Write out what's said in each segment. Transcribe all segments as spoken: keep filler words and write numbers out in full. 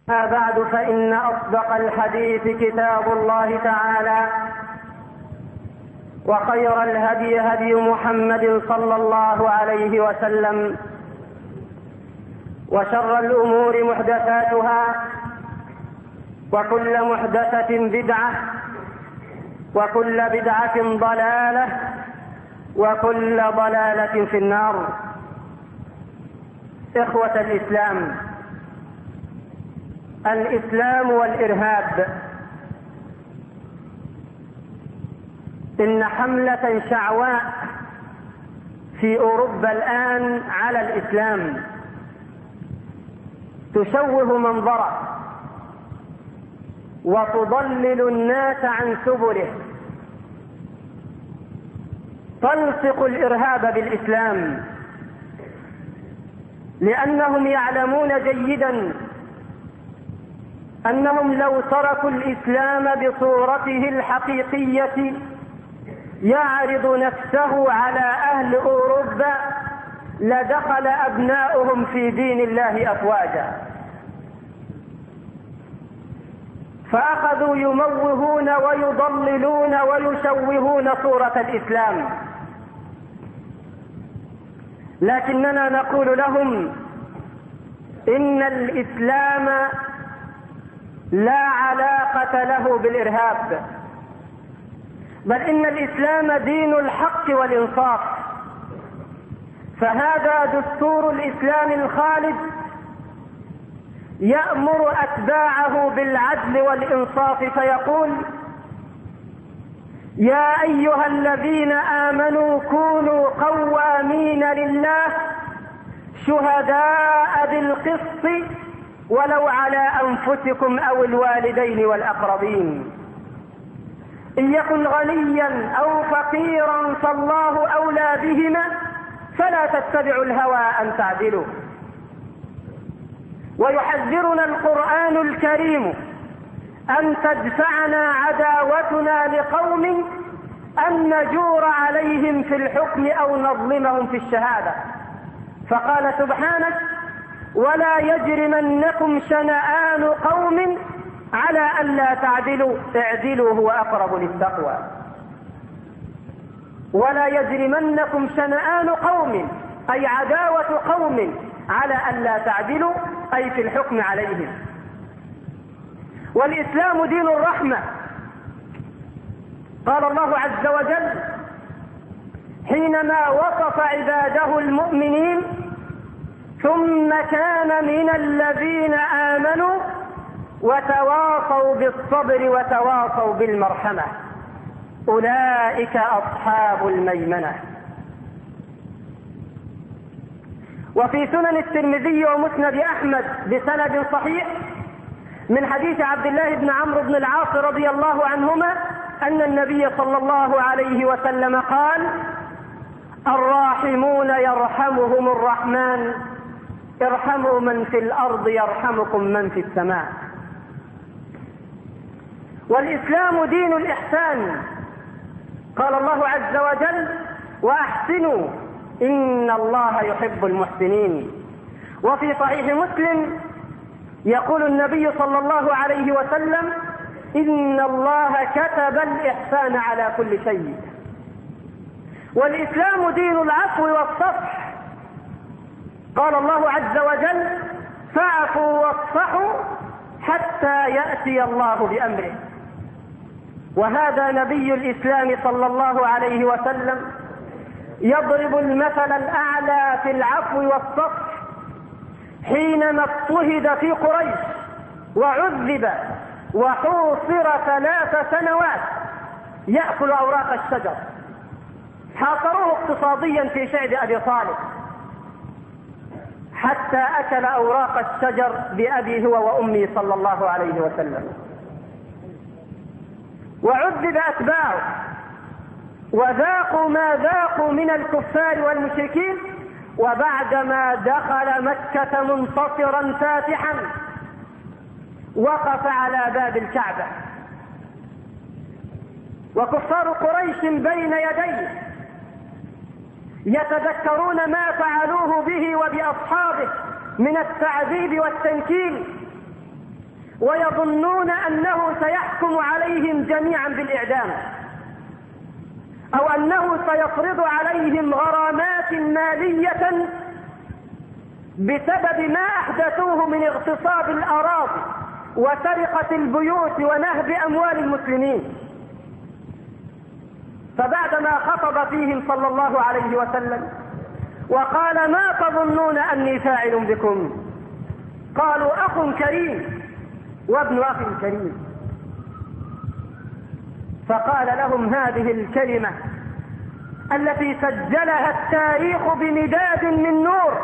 أما بعد، فإن أصدق الحديث كتاب الله تعالى، وخير الهدي هدي محمد صلى الله عليه وسلم، وشر الأمور محدثاتها، وكل محدثة بدعة، وكل بدعة ضلالة، وكل ضلالة في النار. إخوة الإسلام، الإسلام والإرهاب. إن حملة شعواء في أوروبا الآن على الإسلام تشوه منظره وتضلل الناس عن سبله، تلصق الإرهاب بالإسلام، لأنهم يعلمون جيدا أنهم لو تركوا الإسلام بصورته الحقيقية يعرض نفسه على أهل أوروبا لدخل أبناؤهم في دين الله أفواجا، فأخذوا يموهون ويضللون ويشوهون صورة الإسلام. لكننا نقول لهم إن الإسلام لا علاقة له بالإرهاب، بل إن الإسلام دين الحق والإنصاف، فهذا دستور الإسلام الخالد يأمر أتباعه بالعدل والإنصاف، فيقول: يا أيها الذين آمنوا كونوا قوامين لله شهداء بالقسط ولو على أنفسكم أو الوالدين والأقربين، إن يكن غنيا أو فقيرا فالله أولى بهما فلا تتبعوا الهوى أن تعدلوا. ويحذرنا القرآن الكريم أن تدفعنا عداوتنا لقوم أن نجور عليهم في الحكم أو نظلمهم في الشهادة، فقال سبحانه: ولا يجرمنكم شنآن قوم على ألا تعدلوا اعدلوا هو أقرب للتقوى. ولا يجرمنكم شنآن قوم أي عداوة قوم على ألا تعدلوا أي في الحكم عليهم. والإسلام دين الرحمة. قال الله عز وجل حينما وصف عباده المؤمنين: ثم كان من الذين آمنوا وتواصوا بالصبر وتواصوا بالمرحمة أولئك أصحاب الميمنة. وفي سنن الترمذي ومسند أحمد بسند صحيح من حديث عبد الله بن عمرو بن العاص رضي الله عنهما أن النبي صلى الله عليه وسلم قال: الراحمون يرحمهم الرحمن ارحموا من في الأرض يرحمكم من في السماء. والإسلام دين الإحسان. قال الله عز وجل: وأحسنوا إن الله يحب المحسنين. وفي صحيح مسلم يقول النبي صلى الله عليه وسلم: إن الله كتب الإحسان على كل شيء. والإسلام دين العفو والصفح. قال الله عز وجل: فاعفوا واصفحوا حتى يأتي الله بأمره. وهذا نبي الإسلام صلى الله عليه وسلم يضرب المثل الأعلى في العفو والصفح حينما اضطهد في قريش وعذب وحوصر ثلاث سنوات يأكل أوراق الشجر، حاصروه اقتصاديا في شعب أبي طالب حتى أكل أوراق الشجر بأبي هو وأمي صلى الله عليه وسلم، وعذب أتباعه وذاقوا ما ذاقوا من الكفار والمشركين. وبعدما دخل مكة منتصرا فاتحا وقف على باب الكعبة وكفار قريش بين يديه يتذكرون ما فعلوه به وبأصحابه من التعذيب والتنكيل، ويظنون أنه سيحكم عليهم جميعا بالإعدام، أو أنه سيفرض عليهم غرامات مالية بسبب ما أحدثوه من اغتصاب الأراضي وسرقة البيوت ونهب أموال المسلمين. فبعدما خطب فيهم صلى الله عليه وسلم وقال: ما تظنون أني فاعل بكم؟ قالوا: أخ كريم وابن أخ كريم. فقال لهم هذه الكلمة التي سجلها التاريخ بمداد من نور: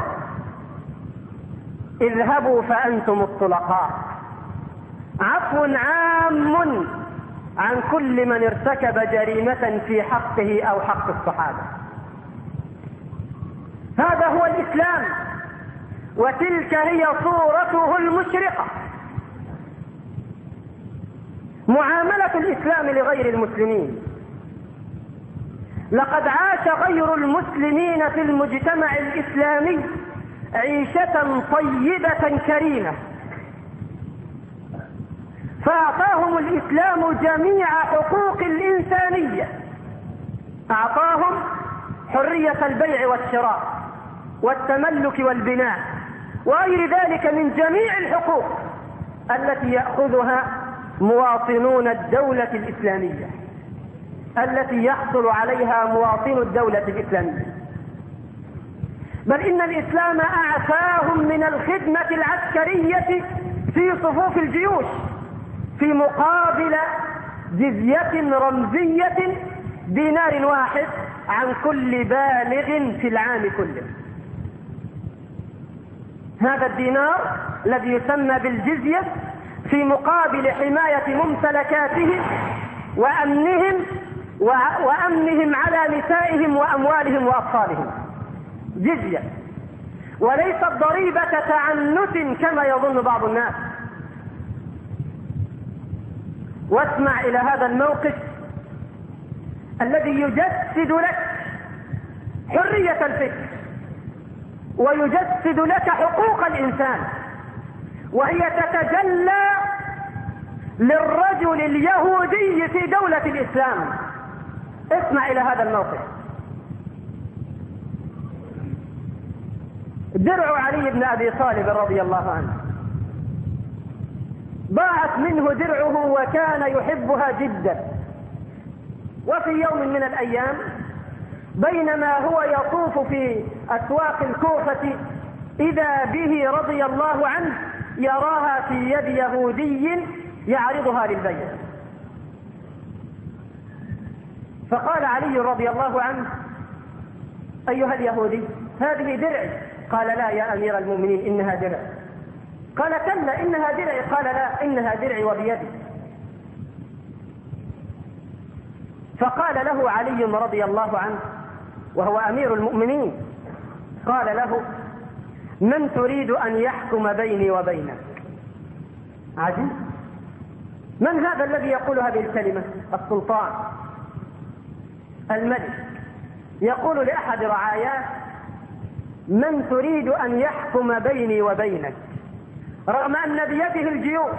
اذهبوا فأنتم الطلقاء. عفو عام عن كل من ارتكب جريمة في حقه أو حق الصحابة. هذا هو الإسلام، وتلك هي صورته المشرقة. معاملة الإسلام لغير المسلمين: لقد عاش غير المسلمين في المجتمع الإسلامي عيشة طيبة كريمة، فأعطاهم الإسلام جميع حقوق الإنسانية. أعطاهم حرية البيع والشراء والتملك والبناء وغير ذلك من جميع الحقوق التي يأخذها مواطنون الدولة الإسلامية، التي يحصل عليها مواطن الدولة الإسلامية. بل إن الإسلام أعفاهم من الخدمة العسكرية في صفوف الجيوش في مقابل جزية رمزية دينار واحد عن كل بالغ في العام كله. هذا الدينار الذي يسمى بالجزية في مقابل حماية ممتلكاتهم وأمنهم وأمنهم على نسائهم وأموالهم وأطفالهم، جزية، وليست ضريبة تعنت كما يظن بعض الناس. واسمع إلى هذا الموقف الذي يجسد لك حرية الفكر ويجسد لك حقوق الإنسان، وهي تتجلى للرجل اليهودي في دولة الإسلام. اسمع إلى هذا الموقف. درع علي بن أبي طالب رضي الله عنه ضاعت منه درعه وكان يحبها جدا. وفي يوم من الأيام بينما هو يطوف في أسواق الكوفة إذا به رضي الله عنه يراها في يد يهودي يعرضها للبيع. فقال علي رضي الله عنه: أيها اليهودي، هذه درعي. قال: لا يا أمير المؤمنين، إنها درع. قال: كلا إنها درعي. قال: لا، إنها درعي وبيدي. فقال له علي رضي الله عنه وهو أمير المؤمنين، قال له: من تريد أن يحكم بيني وبينك؟ عجيب، من هذا الذي يقول هذه الكلمة؟ السلطان، الملك، يقول لأحد رعاياه: من تريد أن يحكم بيني وبينك؟ رغم أن بيده الجيوش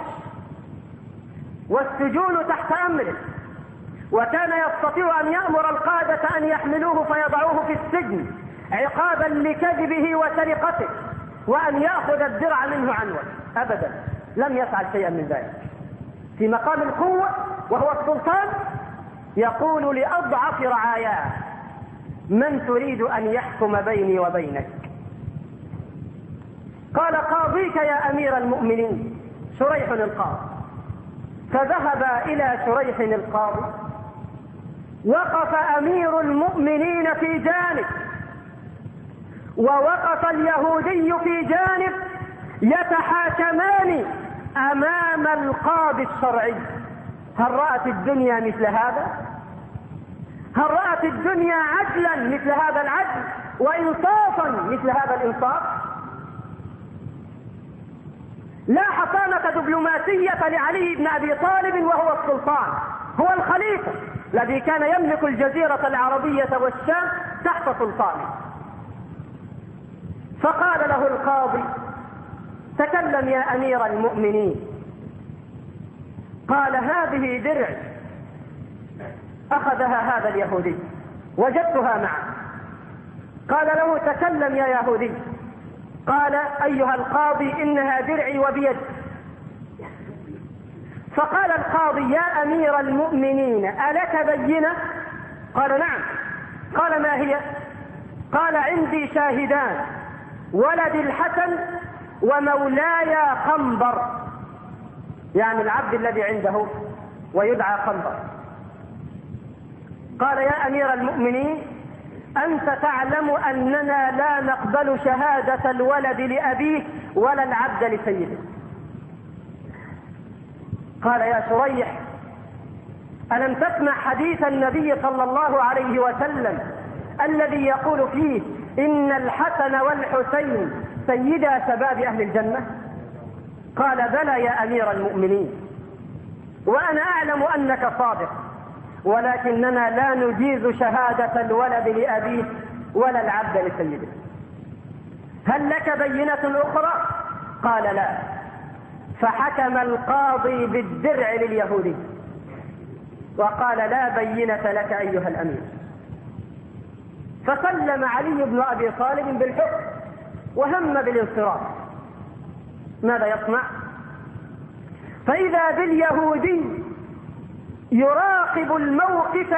والسجون تحت أمره، وكان يستطيع أن يأمر القادة أن يحملوه فيضعوه في السجن عقابا لكذبه وسرقته، وأن يأخذ الدرع منه عنوة. أبدا، لم يفعل شيئا من ذلك. في مقام القوة وهو السلطان يقول لأضعف رعاياه: من تريد أن يحكم بيني وبينك؟ قال: قاضيك يا أمير المؤمنين، شريح القاضي. فذهب إلى شريح القاضي، وقف أمير المؤمنين في جانب ووقف اليهودي في جانب، يتحاكمان أمام القاضي الشرعي. هل رأت الدنيا مثل هذا؟ هل رأت الدنيا عدلا مثل هذا العدل وإنصافا مثل هذا الإنصاف؟ لا حصانة دبلوماسية لعلي بن أبي طالب وهو السلطان، هو الخليفة الذي كان يملك الجزيرة العربية والشام تحت سلطانه. فقال له القاضي: تكلم يا أمير المؤمنين، قال هذه درع أخذها هذا اليهودي وجدتها معه. قال له تكلم يا يهودي. قال أيها القاضي إنها درعي وبيد. فقال القاضي يا أمير المؤمنين ألك بينة؟ قال نعم. قال ما هي؟ قال عندي شاهدان ولد الحسن ومولاي خنبر، يعني العبد الذي عنده ويدعى خنبر. قال يا أمير المؤمنين أنت تعلم أننا لا نقبل شهادة الولد لأبيه ولا العبد لسيده. قال يا شريح ألم تسمع حديث النبي صلى الله عليه وسلم الذي يقول فيه إن الحسن والحسين سيدا شباب أهل الجنة؟ قال بلى يا أمير المؤمنين، وأنا أعلم أنك صادق، ولكننا لا نجيز شهادة الولد لأبيه ولا العبد لسيده. هل لك بينة أخرى؟ قال لا. فحكم القاضي بالدرع لليهودي وقال لا بينة لك أيها الأمير. فسلم علي بن أبي طالب بالحكم وهم بالانصراف. ماذا يصنع؟ فإذا باليهودي يراقب الموقف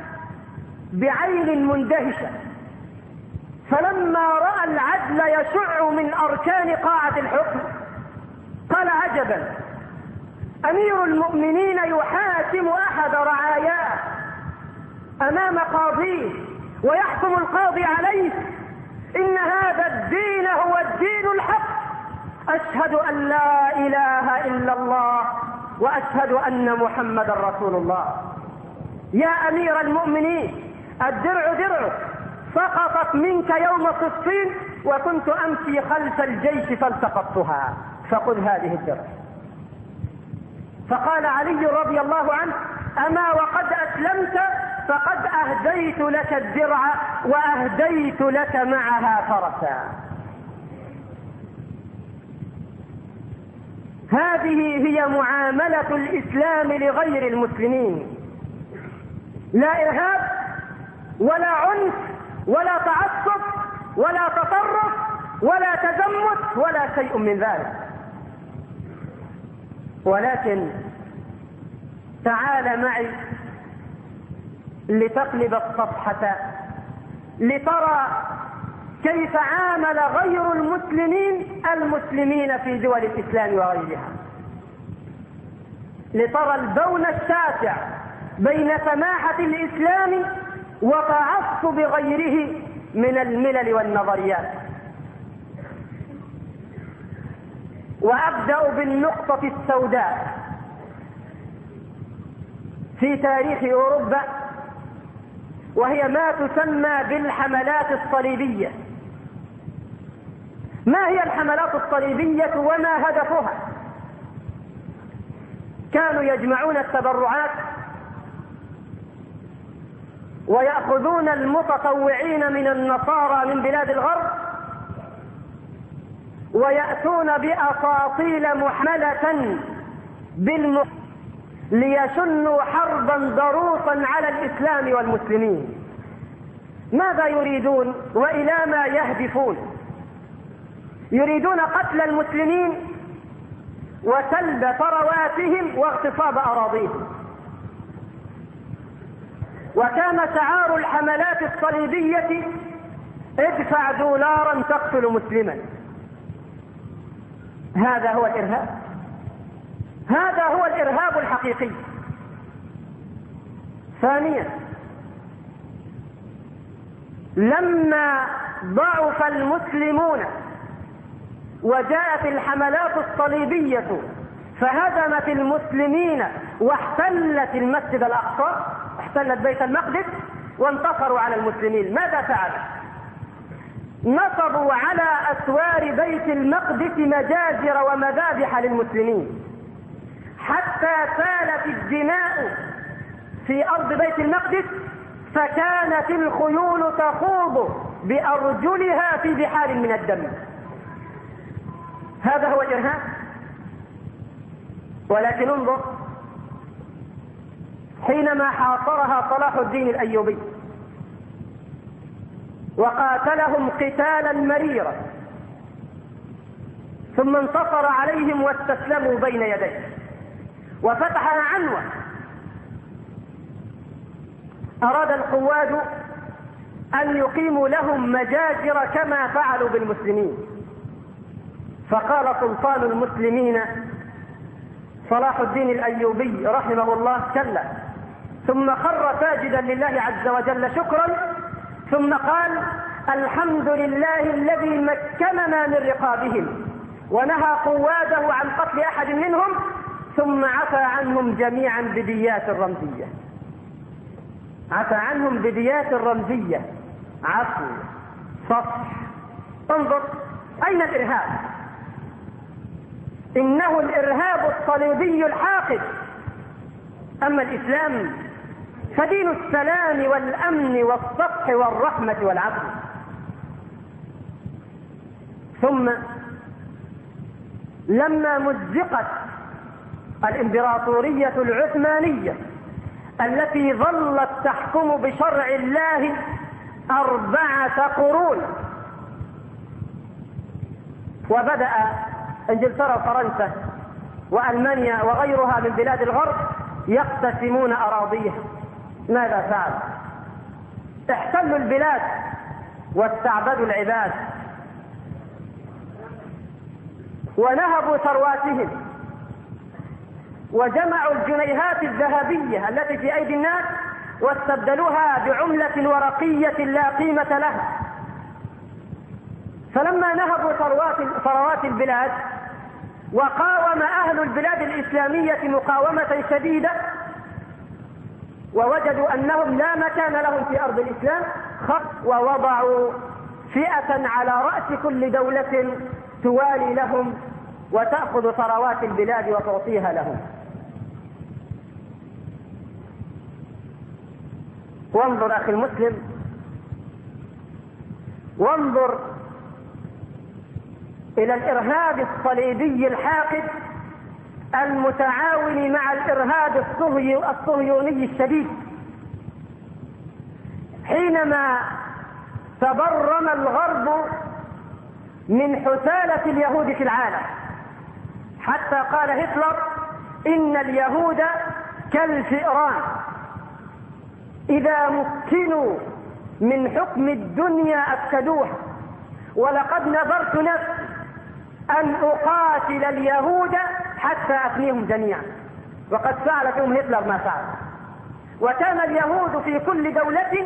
بعين مندهشة، فلما رأى العدل يشع من أركان قاعة الحكم قال عجبا، أمير المؤمنين يحاكم أحد رعاياه أمام قاضيه ويحكم القاضي عليه، إن هذا الدين هو الدين الحق، أشهد أن لا إله إلا الله وأشهد أن محمد رسول الله. يا أمير المؤمنين الدرع درعك سقطت منك يوم صفين وكنت أمشي خلف الجيش فالتقطتها، فخذ هذه الدرع. فقال علي رضي الله عنه أما وقد أسلمت فقد أهديت لك الدرع وأهديت لك معها فرسا. هذه هي معاملة الإسلام لغير المسلمين، لا إرهاب ولا عنف ولا تعصب ولا تطرف ولا تزمت ولا شيء من ذلك. ولكن تعال معي لتقلب الصفحة لترى كيف عامل غير المسلمين المسلمين في دول الإسلام وغيرها، لترى البون الشاسع بين سماحة الإسلام وتعصب غيره من الملل والنظريات. وأبدأ بالنقطة السوداء في تاريخ أوروبا، وهي ما تسمى بالحملات الصليبية. ما هي الحملات الصليبية وما هدفها؟ كانوا يجمعون التبرعات ويأخذون المتطوعين من النصارى من بلاد الغرب ويأتون بأساطيل محملة بالم... ليشنوا حربا ضروسا على الإسلام والمسلمين. ماذا يريدون وإلى ما يهدفون؟ يريدون قتل المسلمين وسلب ثرواتهم واغتصاب أراضيهم. وكان شعار الحملات الصليبية ادفع دولارا تقتل مسلما. هذا هو الإرهاب، هذا هو الإرهاب الحقيقي. ثانيا، لما ضعف المسلمون وجاءت الحملات الصليبية فهدمت المسلمين واحتلت المسجد الأقصى، احتلت بيت المقدس وانتصروا على المسلمين، ماذا فعلوا؟ نصبوا على أسوار بيت المقدس مجازر ومذابح للمسلمين حتى سالت الدماء في أرض بيت المقدس، فكانت الخيول تخوض بأرجلها في بحار من الدم. هذا هو الإرهاب. ولكن انظر حينما حاصرها صلاح الدين الأيوبي وقاتلهم قتالا مريرا، ثم انتصر عليهم واستسلموا بين يديه وفتح عنوة. أراد القواد أن يقيموا لهم مجازر كما فعلوا بالمسلمين، فقال سلطان المسلمين صلاح الدين الأيوبي رحمه الله كلا، ثم خر ساجدا لله عز وجل شكرا، ثم قال الحمد لله الذي مكننا من رقابهم ونهى قواده عن قتل أحد منهم، ثم عفى عنهم جميعا بديات رمزية. عفى عنهم بديات رمزية، عفو، صفح. انظر أين الإرهاب؟ إنه الإرهاب الصليبي الحاقد، أما الإسلام فدين السلام والأمن والصفح والرحمة والعفو. ثم لما مزقت الإمبراطورية العثمانية التي ظلت تحكم بشرع الله أربعة قرون، وبدأ إنجلترا وفرنسا وألمانيا وغيرها من بلاد الغرب يقتسمون أراضيها، ماذا فعل؟ احتلوا البلاد واستعبدوا العباد ونهبوا ثرواتهم وجمعوا الجنيهات الذهبية التي في أيدي الناس واستبدلوها بعملة ورقية لا قيمة لها. فلما نهبوا ثروات البلاد وقاوم أهل البلاد الإسلامية مقاومة شديدة ووجدوا أنهم لا مكان لهم في أرض الإسلام، خط ووضعوا فئة على رأس كل دولة توالي لهم وتأخذ ثروات البلاد وتعطيها لهم. وانظر أخي المسلم، وانظر إلى الإرهاب الصليبي الحاقد المتعاون مع الإرهاب الصهيوني الشديد. حينما تبرم الغرب من حثالة اليهود في العالم حتى قال هتلر إن اليهود كالفئران إذا مكنوا من حكم الدنيا أفسدوها، ولقد نذرت نفسي أن أقاتل اليهود حتى أفنيهم جميعا. وقد فعل فيهم هتلر ما فعل. وكان اليهود في كل دولة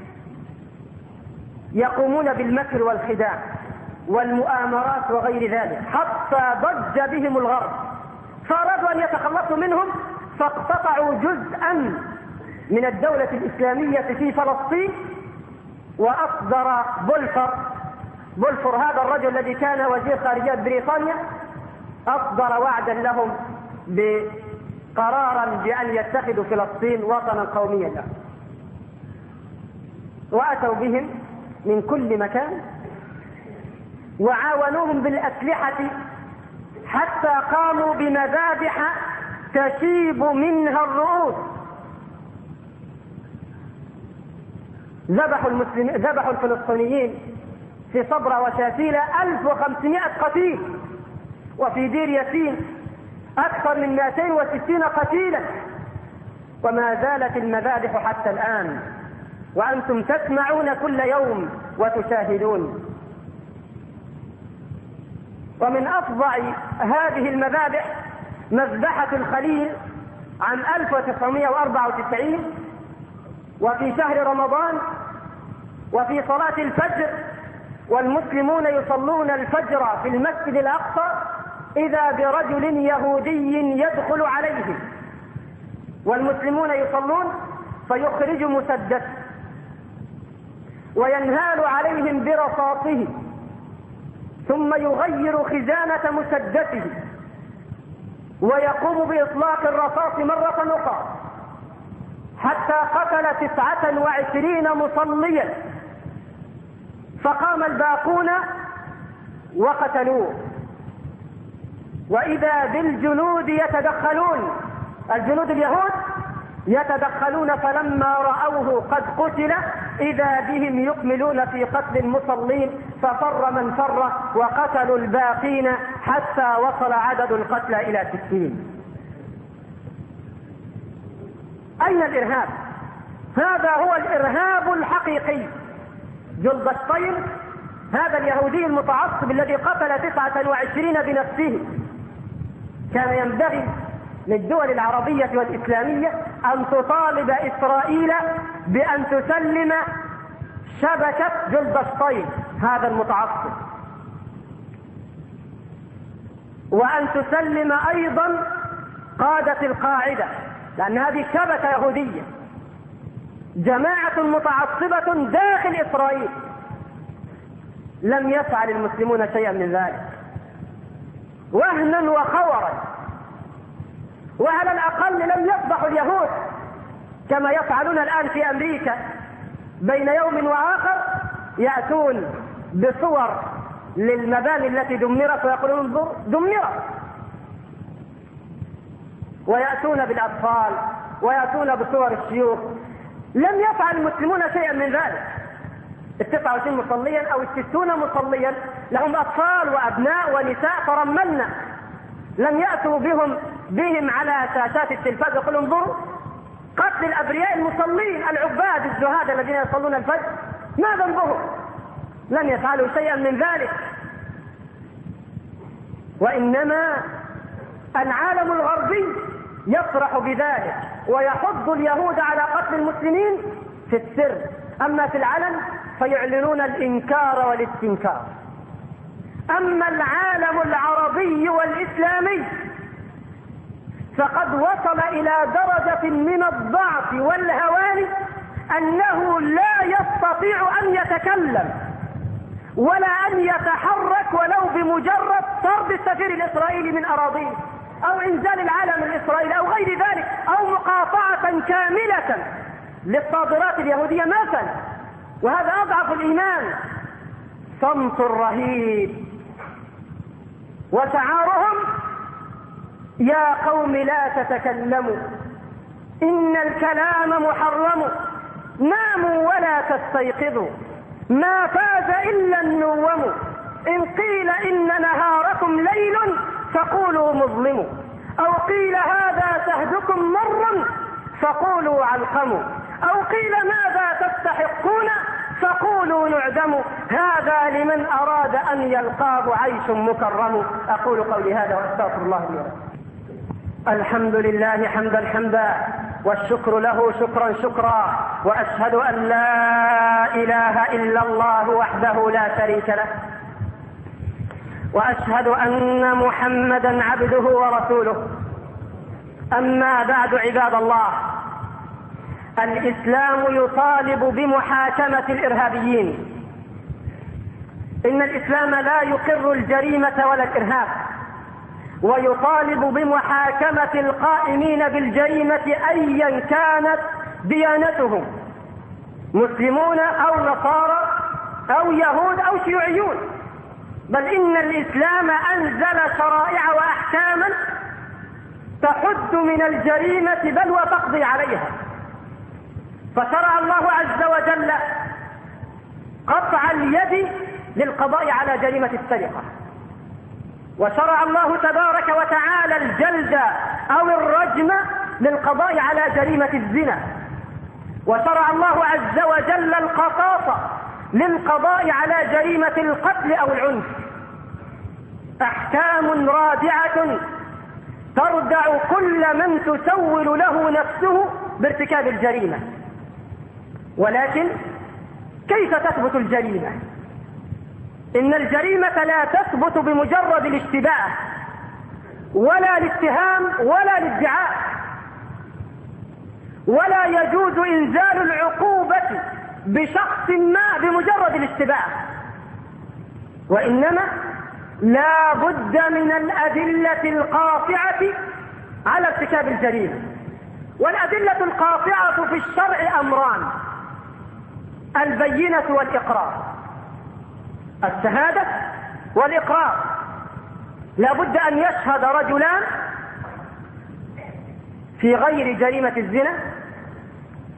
يقومون بالمكر والخداع والمؤامرات وغير ذلك حتى ضج بهم الغرب، فأرادوا أن يتخلصوا منهم فاقتطعوا جزءا من الدولة الإسلامية في فلسطين، وأصدر بولفر بولفر هذا الرجل الذي كان وزير خارجية بريطانيا أصدر وعدا لهم بقرارا بأن يتخذوا فلسطين وطنا قوميا لهم، وأتوا بهم من كل مكان وعاونوهم بالأسلحة حتى قاموا بمذابح تشيب منها الرؤوس. ذبحوا المسلمين ذبحوا الفلسطينيين في صبرا وشاتيلا ألف وخمسمائة قتيل، وفي دير ياسين أكثر من مئتين وستين قتيلا، وما زالت المذابح حتى الآن وأنتم تسمعون كل يوم وتشاهدون. ومن أفظع هذه المذابح مذبحة الخليل عام ألف وتسعمائة وأربعة وتسعين، وفي شهر رمضان وفي صلاة الفجر والمسلمون يصلون الفجر في المسجد الأقصى إذا برجل يهودي يدخل عليهم والمسلمون يصلون فيخرج مسدس وينهال عليهم برصاصه ثم يغير خزانة مسدسه ويقوم بإطلاق الرصاص مرة أخرى حتى قتل تسعة وعشرين مصليا، فقام الباقون وقتلوه. وإذا بالجنود يتدخلون، الجنود اليهود يتدخلون فلما رأوه قد قتل إذا بهم يكملون في قتل المصلين، ففر من فر وقتلوا الباقين حتى وصل عدد القتلى إلى ستين. أين الإرهاب؟ هذا هو الإرهاب الحقيقي. جلدشتاين هذا اليهودي المتعصب الذي قتل تسعة وعشرين بنفسه، كان ينبغي للدول العربية والإسلامية أن تطالب إسرائيل بأن تسلم شبكة جلدشتاين هذا المتعصب، وأن تسلم أيضا قادة القاعدة، لأن هذه شبكة يهودية، جماعة متعصبة داخل إسرائيل. لم يفعل المسلمون شيئا من ذلك، وهنا وخورا، وعلى الأقل لم يفضحوا اليهود كما يفعلون الآن في أمريكا، بين يوم وآخر يأتون بصور للمباني التي دمرت ويقولون دمرت، ويأتون بالأطفال ويأتون بصور الشيوخ. لم يفعل المسلمون شيئا من ذلك. التسعة وعشرين مصليا أو الستون مصليا لهم أطفال وأبناء ونساء ترملنا، لم يأتوا بهم بهم على شاشات التلفاز يقولوا انظروا قتل الأبرياء المصلين العباد الزهاد الذين يصلون الفجر، ما ذنبهم؟ لم يفعلوا شيئا من ذلك. وإنما العالم الغربي يفرح بذلك ويحض اليهود على قتل المسلمين في السر، أما في العلن فيعلنون الإنكار والاستنكار. أما العالم العربي والإسلامي فقد وصل إلى درجة من الضعف والهوان أنه لا يستطيع أن يتكلم ولا أن يتحرك ولو بمجرد طرد السفير الإسرائيلي من أراضيه أو إنزال العالم الإسرائيلي أو غير ذلك، أو مقاطعة كاملة للصادرات اليهودية مثلا، وهذا أضعف الإيمان. صمت رهيب، وشعارهم يا قوم لا تتكلموا إن الكلام محرم، ناموا ولا تستيقظوا ما فاز إلا النوم، إن قيل إن نهاركم ليل فقولوا مظلم، أو قيل هذا سهدكم مر فقولوا علقم، أو قيل ماذا تستحقون فقولوا نعدم، هذا لمن أراد أن يلقاه عيش مكرم. أقول قولي هذا وأستغفر الله لي ولكم. الحمد لله حمدا حمدا، والشكر له شكرا شكرا، وأشهد أن لا إله إلا الله وحده لا شريك له، وأشهد أن محمدا عبده ورسوله. أما بعد عباد الله، الإسلام يطالب بمحاكمة الإرهابيين. إن الإسلام لا يقر الجريمة ولا الإرهاب، ويطالب بمحاكمة القائمين بالجريمة أيا كانت ديانتهم، مسلمون أو نصارى أو يهود أو شيوعيون، بل إن الإسلام أنزل شرائع وأحكاما تحد من الجريمة بل وتقضي عليها. فشرع الله عز وجل قطع اليد للقضاء على جريمة السرقة، وشرع الله تبارك وتعالى الجلد أو الرجم للقضاء على جريمة الزنا، وشرع الله عز وجل القصاص للقضاء على جريمة القتل أو العنف. أحكام رادعة تردع كل من تسول له نفسه بارتكاب الجريمة. ولكن كيف تثبت الجريمة؟ إن الجريمة لا تثبت بمجرد الاشتباه ولا الاتهام ولا الادعاء، ولا يجوز إنزال العقوبة بشخص ما بمجرد الاشتباه، وإنما لا بد من الأدلة القاطعة على ارتكاب الجريمة. والأدلة القاطعة في الشرع أمران: البينة والإقرار، الشهادة والإقرار. لا بد أن يشهد رجلان في غير جريمة الزنا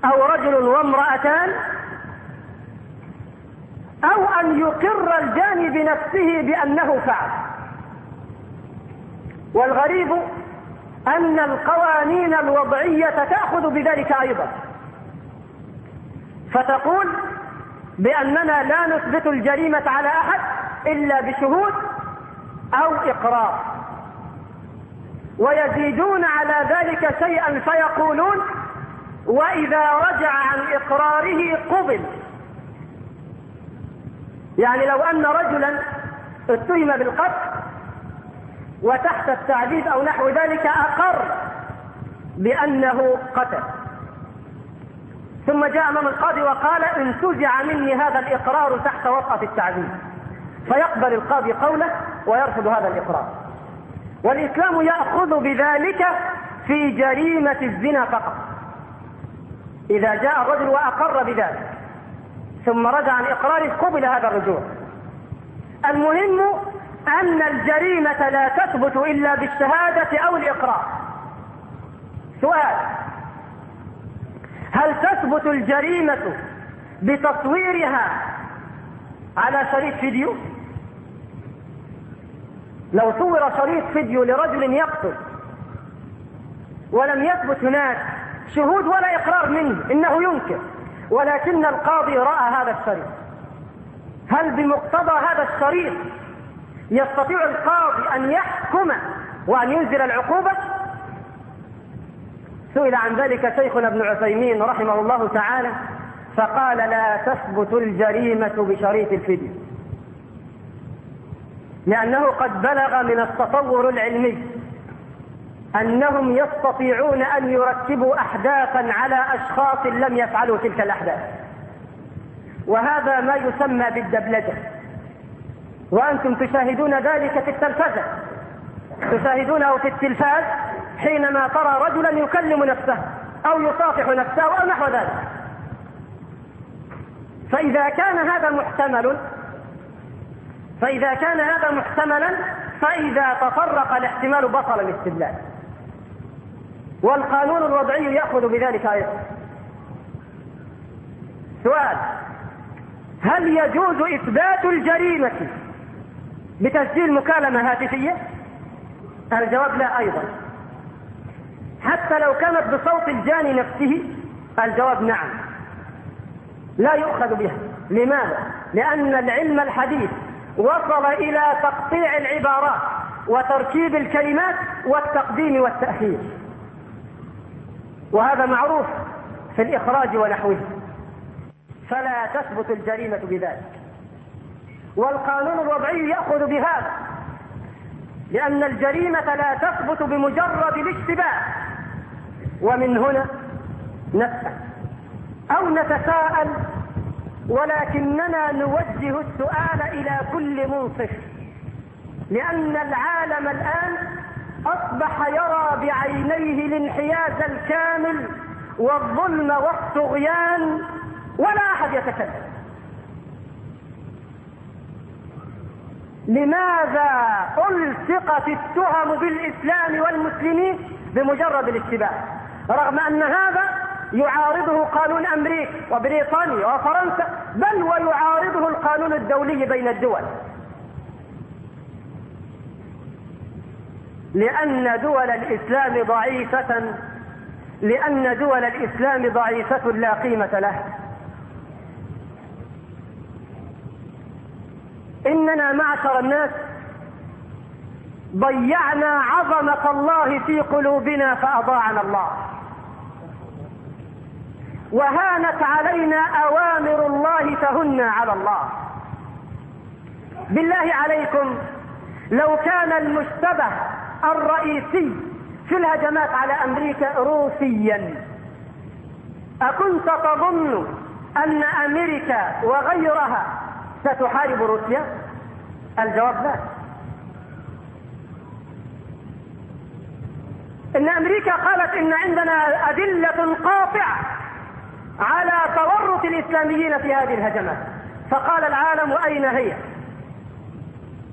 أو رجل وامرأتان، أو أن يقر الجاني بنفسه بأنه فعل. والغريب أن القوانين الوضعية تأخذ بذلك أيضا، فتقول بأننا لا نثبت الجريمة على أحد إلا بشهود أو إقرار، ويزيدون على ذلك شيئا فيقولون وإذا رجع عن إقراره قبل. يعني لو أن رجلا اتهم بالقتل وتحت التعذيب أو نحو ذلك أقر بأنه قتل، ثم جاء أمام القاضي وقال انتزع مني هذا الإقرار تحت وطأة التعذيب، فيقبل القاضي قوله ويرفض هذا الإقرار. والإسلام يأخذ بذلك في جريمة الزنا فقط. إذا جاء الرجل وأقر بذلك ثم رجع عن إقراره قبل هذا الرجوع. المهم أن الجريمة لا تثبت إلا بالشهادة أو الإقرار. سؤال: هل تثبت الجريمة بتصويرها على شريط فيديو؟ لو صور شريط فيديو لرجل يقتل ولم يثبت هناك شهود ولا إقرار منه إنه ينكر، ولكن القاضي رأى هذا الشريط، هل بمقتضى هذا الشريط يستطيع القاضي أن يحكم وأن ينزل العقوبة؟ سئل عن ذلك شيخنا ابن عثيمين رحمه الله تعالى فقال: لا تثبت الجريمة بشريط الفيديو، لأنه قد بلغ من التطور العلمي أنهم يستطيعون أن يركبوا أحداثا على أشخاص لم يفعلوا تلك الأحداث، وهذا ما يسمى بالدبلجة، وأنتم تشاهدون ذلك في التلفزة، تشاهدونه في التلفاز حينما ترى رجلا يكلم نفسه أو يصافح نفسه أو نحو ذلك. فإذا كان هذا محتمل فإذا كان هذا محتملا فإذا تفرق الاحتمال بطل الاستدلال، والقانون الوضعي يأخذ بذلك أيضا. سؤال: هل يجوز إثبات الجريمة بتسجيل مكالمة هاتفية؟ الجواب لا أيضا، حتى لو كانت بصوت الجاني نفسه. الجواب نعم، لا يؤخذ بها. لماذا؟ لأن العلم الحديث وصل إلى تقطيع العبارات وتركيب الكلمات والتقديم والتأخير، وهذا معروف في الإخراج ونحوه، فلا تثبت الجريمة بذلك. والقانون الوضعي يأخذ بهذا، لأن الجريمة لا تثبت بمجرد الاشتباه. ومن هنا نسأل أو نتساءل، ولكننا نوجه السؤال إلى كل منصف، لأن العالم الآن أصبح يرى بعينيه الانحياز الكامل والظلم والطغيان ولا أحد يتكلم. لماذا ألصقت التهم بالإسلام والمسلمين بمجرد الاشتباه، رغم أن هذا يعارضه قانون أمريكا وبريطانيا وفرنسا، بل ويعارضه القانون الدولي بين الدول؟ لأن دول الإسلام ضعيفة لأن دول الإسلام ضعيفة لا قيمة لها. إننا معشر الناس ضيعنا عظمة الله في قلوبنا فأضاعنا الله، وهانت علينا أوامر الله فهنا على الله. بالله عليكم، لو كان المشتبه الرئيسي في الهجمات على أمريكا روسيا، أكنت تظن أن أمريكا وغيرها ستحارب روسيا؟ الجواب لا. إن أمريكا قالت إن عندنا أدلة قاطعة على تورط الإسلاميين في هذه الهجمات، فقال العالم أين هي؟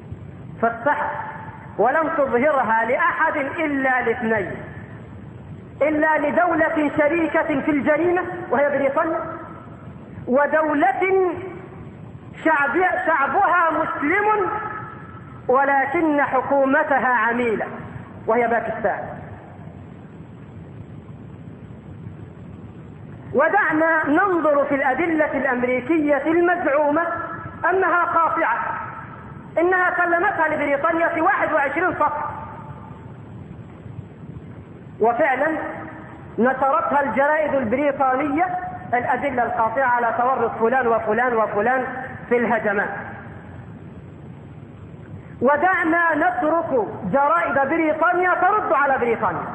فاستحت ولم تظهرها لأحد إلا لاثنين: إلا لدولة شريكة في الجريمة وهي بريطانيا، ودولة شعب شعبها مسلم ولكن حكومتها عميلة وهي باكستان. ودعنا ننظر في الأدلة الأمريكية المزعومة أنها قاطعة، إنها سلمتها لبريطانيا في واحد وعشرين صفحة، وفعلا نشرتها الجرائد البريطانية الأدلة القاطعة على تورط فلان وفلان وفلان في الهجمات. ودعنا نترك جرائد بريطانيا ترد على بريطانيا.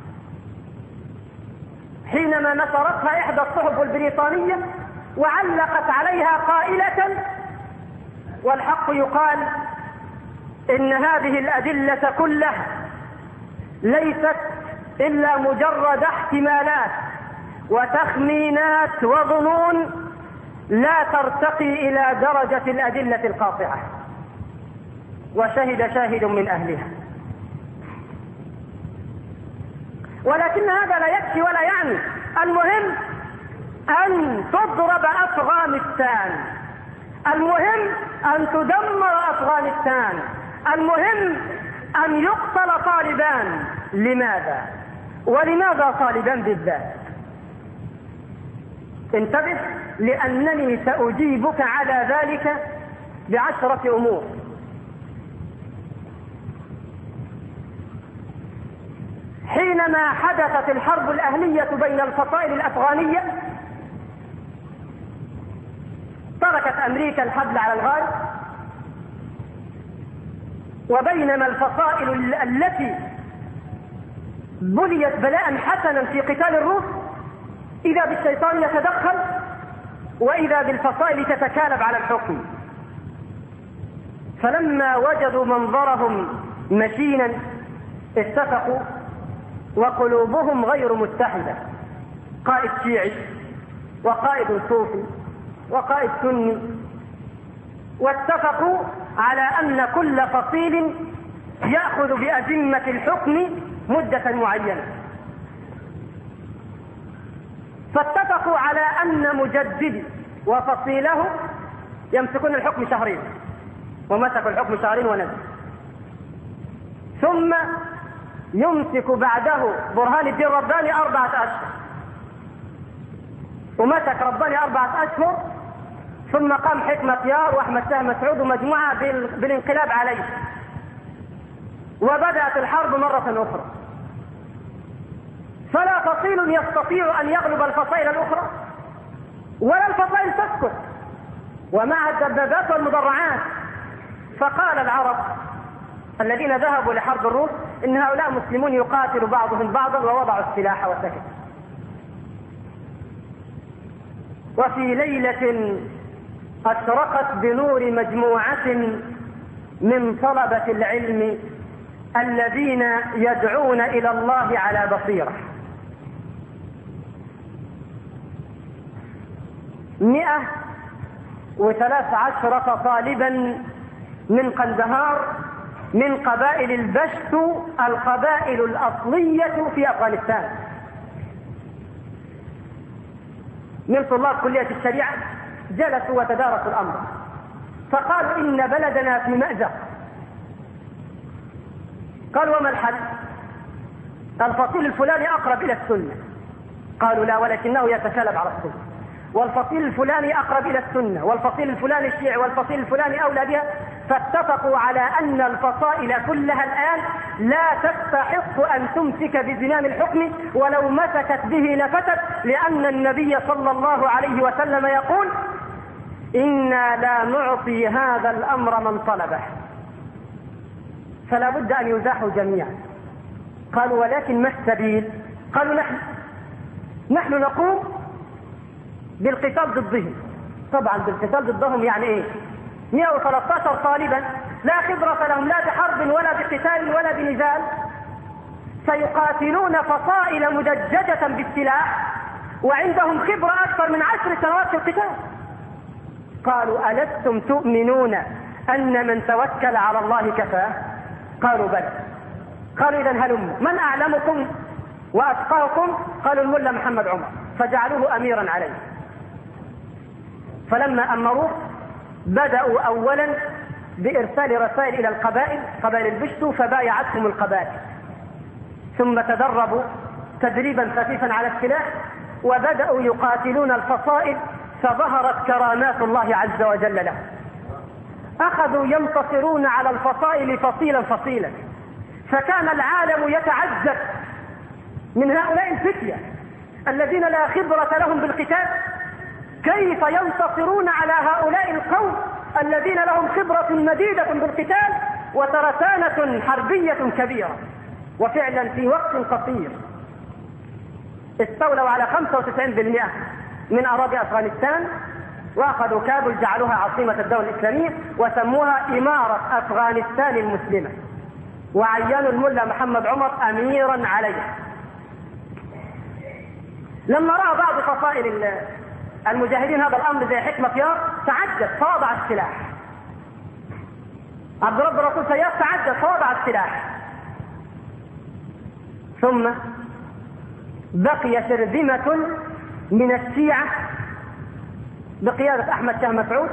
حينما نشرتها إحدى الصحف البريطانية وعلقت عليها قائلة: والحق يقال إن هذه الأدلة كلها ليست إلا مجرد احتمالات وتخمينات وظنون لا ترتقي إلى درجة الأدلة القاطعة، وشهد شاهد من أهلها. ولكن هذا لا يكفي ولا يعني. المهم أن تضرب أفغانستان، المهم أن تدمر أفغانستان، المهم أن يقتل طالبان. لماذا؟ ولماذا طالبان بالذات؟ انتبه، لأنني سأجيبك على ذلك بعشرة أمور. حينما حدثت الحرب الأهلية بين الفصائل الأفغانية تركت أمريكا الحبل على الغارب، وبينما الفصائل التي بليت بلاء حسنا في قتال الروس إذا بالشيطان يتدخل، وإذا بالفصائل تتكالب على الحكم. فلما وجدوا منظرهم مشينا اتفقوا وقلوبهم غير متحدة، قائد شيعي وقائد صوفي وقائد سني، واتفقوا على أن كل فصيل يأخذ بأزمة الحكم مدة معينة. فاتفقوا على أن مجددي وفصيله يمسكون الحكم شهرين، ومسكوا الحكم شهرين ونزل. ثم يمسك بعده برهان الدين رباني أربعة أشهر، ومسك رباني أربعة أشهر، ثم قام حكمة يار وأحمد شاه مسعود ومجموعة بالانقلاب عليه، وبدأت الحرب مرة أخرى. فلا فصيل يستطيع أن يغلب الفصائل الأخرى، ولا الفصائل تسكت، ومع الدبابات والمدرعات. فقال العرب الذين ذهبوا لحرب الروس إن هؤلاء مسلمون يقاتل بعضهم بعضا، ووضعوا السلاح وسكت. وفي ليلة أشرقت بنور مجموعة من طلبة العلم الذين يدعون إلى الله على بصيرة، مئة وثلاث عشرة طالبا من قندهار، من قبائل البشت، القبائل الأصلية في أفغانستان، من طلاب كلية الشريعة، جلسوا وتدارسوا الأمر. فقالوا إن بلدنا في مأزق. قالوا وما الحل؟ الفصيل الفلاني أقرب إلى السنة. قالوا لا، ولكنه يتكالب على السنة. والفصيل الفلاني أقرب إلى السنة، والفصيل الفلاني الشيعي، والفصيل الفلاني أولى بها. فاتفقوا على أن الفصائل كلها الآن لا تستحق أن تمسك بزمام الحكم، ولو مسكت به لفتت، لأن النبي صلى الله عليه وسلم يقول: إنا لا نعطي هذا الأمر من طلبه. فلا بد أن يزاحوا جميعا. قالوا ولكن ما السبيل؟ قالوا نحن نحن نقوم بالقتال ضدهم. طبعا بالقتال ضدهم يعني ايه؟ مئة وثلاثة عشر طالبا لا خبرة لهم لا بحرب ولا بقتال ولا بنزال، سيقاتلون فصائل مدججة بالسلاح وعندهم خبرة أكثر من عشر سنوات في القتال. قالوا ألستم تؤمنون أن من توكل على الله كفاه؟ قالوا بلى. قالوا إذن هلم، من أعلمكم وأتقاكم؟ قالوا الملا محمد عمر، فجعلوه أميرا عليه. فلما أمروه بدأوا أولا بإرسال رسائل إلى القبائل، قبائل البشتو، فبايعتهم القبائل، ثم تدربوا تدريبا خفيفا على السلاح وبدأوا يقاتلون الفصائل، فظهرت كرامات الله عز وجل لهم. أخذوا ينتصرون على الفصائل فصيلا فصيلا، فكان العالم يتعجب من هؤلاء الفتية الذين لا خبرة لهم بالقتال، كيف ينتصرون على هؤلاء القوم الذين لهم خبرة مديدة بالقتال وترسانة حربية كبيرة. وفعلا في وقت قصير استولوا على خمسة وتسعين بالمئة من أراضي أفغانستان، وأخذوا كابل جعلوها عاصمة الدولة الإسلامية وسموها إمارة أفغانستان المسلمة، وعينوا الملا محمد عمر أميرا عليها. لما رأى بعض فصائل المجاهدين هذا الأمر زي حكمة يار تعجب فوضع السلاح. عبد رب الرسول سياف تعجب فوضع السلاح. ثم بقي شرذمة من الشيعة بقيادة أحمد شاه مسعود،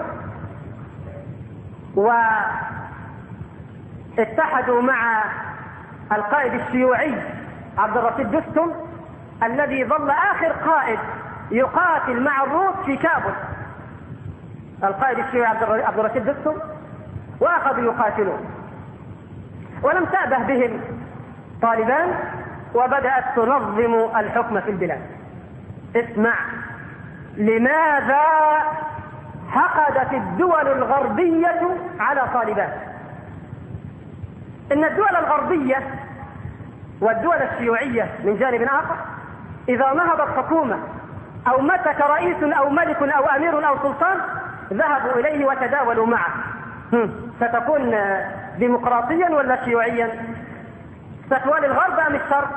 واتحدوا مع القائد الشيوعي عبد الرشيد دستم الذي ظل آخر قائد يقاتل مع الروس في كابل، القائد الشيوعي عبد الرشيد دستم، وأخذوا يقاتلون. ولم تأبه بهم طالبان وبدأت تنظم الحكم في البلاد. اسمع، لماذا حقدت الدول الغربية على طالبان؟ إن الدول الغربية والدول الشيوعية من جانب آخر إذا نهضت حكومة أو مسك رئيس أو ملك أو أمير أو سلطان ذهبوا إليه وتداولوا معه، ستكون ديمقراطيا ولا شيوعيا؟ ستوالي الغرب أم الشرق؟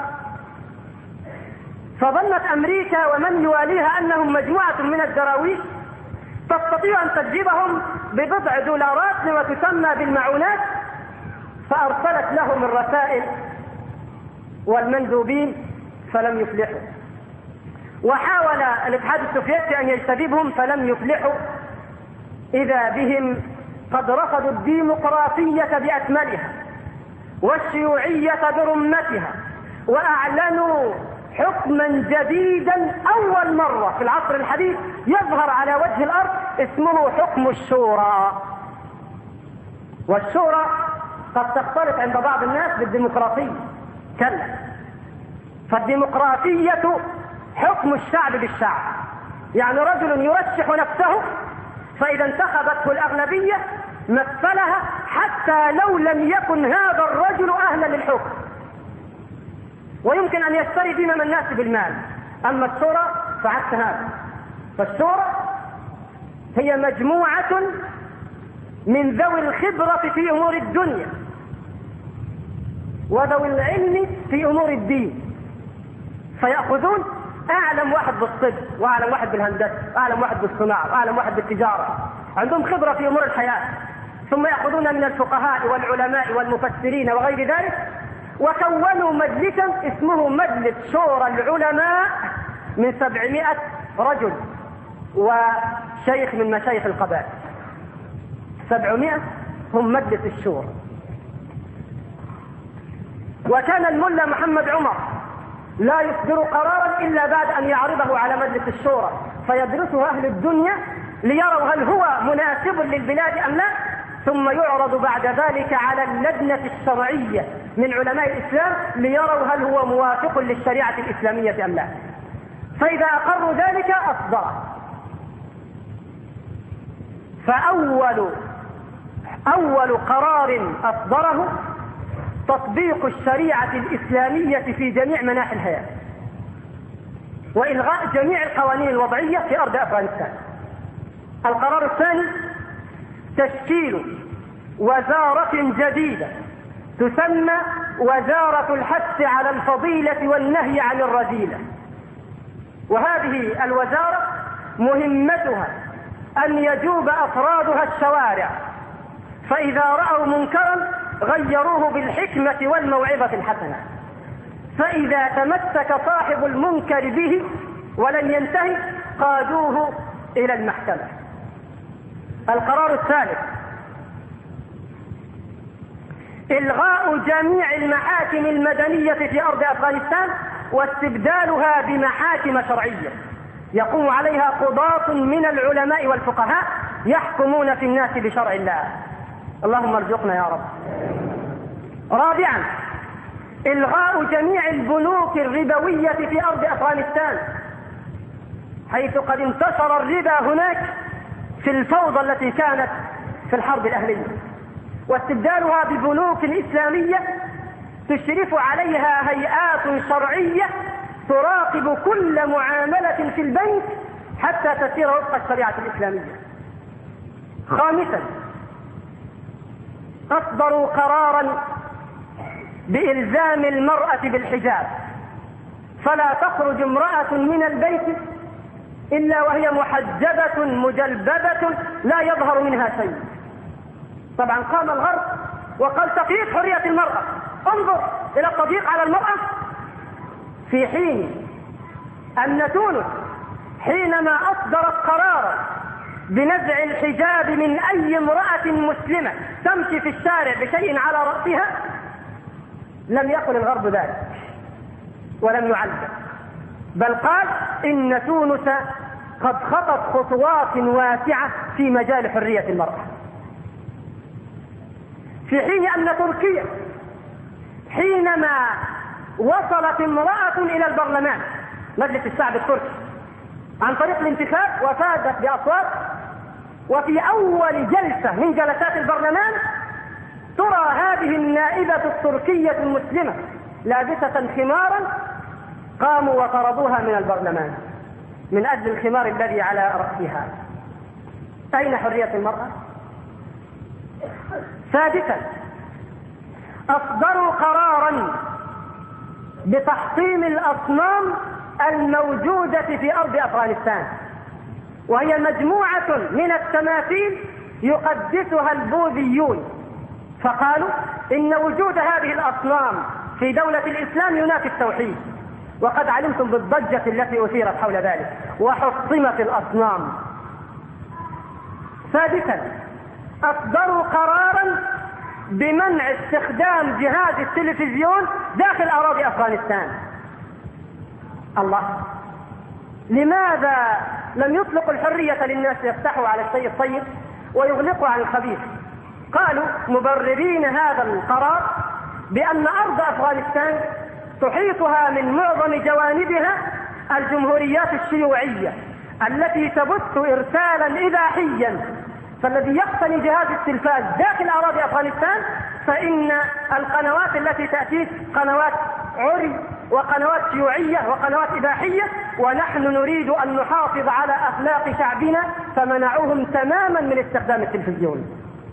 فظنت أمريكا ومن يواليها أنهم مجموعة من الدراويش تستطيع أن تجيبهم ببضع دولارات لما تسمى بالمعونات، فأرسلت لهم الرسائل والمندوبين فلم يفلحوا، وحاول الاتحاد السوفيتي أن يجتذبهم فلم يفلحوا، إذا بهم قد رفضوا الديمقراطية بأكملها والشيوعية برمتها، وأعلنوا حكما جديدا أول مرة في العصر الحديث يظهر على وجه الأرض، اسمه حكم الشورى. والشورى قد تختلط عند بعض الناس بالديمقراطية، كلا، فالديمقراطية حكم الشعب بالشعب، يعني رجل يرشح نفسه فإذا انتخبته الأغلبية مثلها حتى لو لم يكن هذا الرجل أهلا للحكم، ويمكن أن يشتري بهم الناس بالمال. أما الشورى فعكس هذا، فالشورى هي مجموعة من ذوي الخبرة في أمور الدنيا وذوي العلم في أمور الدين، فيأخذون أعلم واحد بالطب وأعلم واحد بالهندسة وأعلم واحد بالصناعة وأعلم واحد بالتجارة، عندهم خبرة في أمور الحياة، ثم يأخذون من الفقهاء والعلماء والمفسرين وغير ذلك، وكونوا مجلسا اسمه مجلس شورى العلماء من سبعمائة رجل وشيخ من مشايخ القبائل، سبعمائة هم مجلس الشورى. وكان الملا محمد عمر لا يصدر قرارا إلا بعد أن يعرضه على مجلس الشورى فيدرسه أهل الدنيا ليروا هل هو مناسب للبلاد أم لا، ثم يعرض بعد ذلك على اللجنة الشرعية من علماء الإسلام ليروا هل هو موافق للشريعة الإسلامية أم لا، فإذا أقروا ذلك أصدره. فأول أول قرار أصدره تطبيق الشريعة الإسلامية في جميع مناحي الحياة وإلغاء جميع القوانين الوضعية في أرض أفغانستان. القرار الثاني تشكيل وزارة جديدة تسمى وزارة الحث على الفضيلة والنهي عن الرذيلة، وهذه الوزارة مهمتها أن يجوب أفرادها الشوارع، فإذا رأوا منكرا غيروه بالحكمة والموعظة الحسنة، فإذا تمسك صاحب المنكر به ولن ينتهي قادوه إلى المحكمة. القرار الثالث: إلغاء جميع المحاكم المدنية في أرض أفغانستان واستبدالها بمحاكم شرعية يقوم عليها قضاة من العلماء والفقهاء يحكمون في الناس بشرع الله. اللهم ارزقنا يا رب. رابعا: إلغاء جميع البنوك الربوية في أرض أفغانستان، حيث قد انتشر الربا هناك في الفوضى التي كانت في الحرب الأهلية، واستبدالها ببنوك إسلامية تشرف عليها هيئات شرعية تراقب كل معاملة في البنك حتى تسير وفق الشريعة الإسلامية. خامسا: أصدروا قرارا بإلزام المرأة بالحجاب، فلا تخرج امرأة من البيت إلا وهي محجبة مجلببة لا يظهر منها شيء. طبعا قام الغرب وقال تقييد حرية المرأة، انظر إلى التضييق على المرأة، في حين أن تونس حينما أصدرت قرارا بنزع الحجاب من أي امرأة مسلمة تمشي في الشارع بشيء على رأسها لم يقل الغرب ذلك ولم يعلق، بل قال إن تونس قد خطت خطوات واسعة في مجال حرية المرأة، في حين أن تركيا حينما وصلت امرأة إلى البرلمان مجلس الشعب التركي عن طريق الانتخاب وفازت بأصوات، وفي أول جلسة من جلسات البرلمان ترى هذه النائبة التركية المسلمة لابسة خمارا قاموا وطردوها من البرلمان من أجل الخمار الذي على رأسها. أين حرية المرأة؟ سادسا: أصدروا قرارا بتحطيم الأصنام الموجودة في أرض أفغانستان، وهي مجموعة من التماثيل يقدسها البوذيون، فقالوا إن وجود هذه الأصنام في دولة الإسلام ينافي التوحيد، وقد علمتم بالضجة التي أثيرت حول ذلك، وحطمت الأصنام. سادسا: أصدروا قرارا بمنع استخدام جهاز التلفزيون داخل أراضي أفغانستان. الله، لماذا لم يطلقوا الحرية للناس يفتحوا على الشيء الطيب ويغلقوا عن الخبيث؟ قالوا مبررين هذا القرار بأن أرض أفغانستان تحيطها من معظم جوانبها الجمهوريات الشيوعية التي تبث إرسالا إباحيا، فالذي يقتني جهاز التلفاز داخل أراضي أفغانستان فإن القنوات التي تأتيه قنوات عري وقنوات شيوعية وقنوات إباحية، ونحن نريد أن نحافظ على أخلاق شعبنا فمنعوهم تماما من استخدام التلفزيون.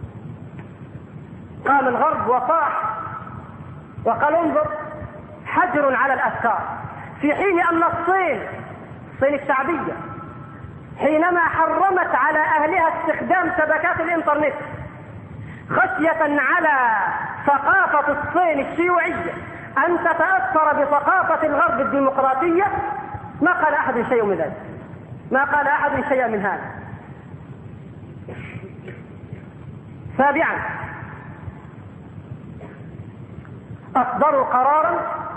قام الغرب وصاح وقال انظر، حجر على الأفكار، في حين أن الصين الصين الشعبية حينما حرمت على أهلها استخدام شبكات الإنترنت خشية على ثقافة الصين الشيوعية أن تتأثر بثقافة الغرب الديمقراطية، ما قال أحد شيء من ذلك، ما قال أحد شيء من هذا. سابعا: أصدروا قرارا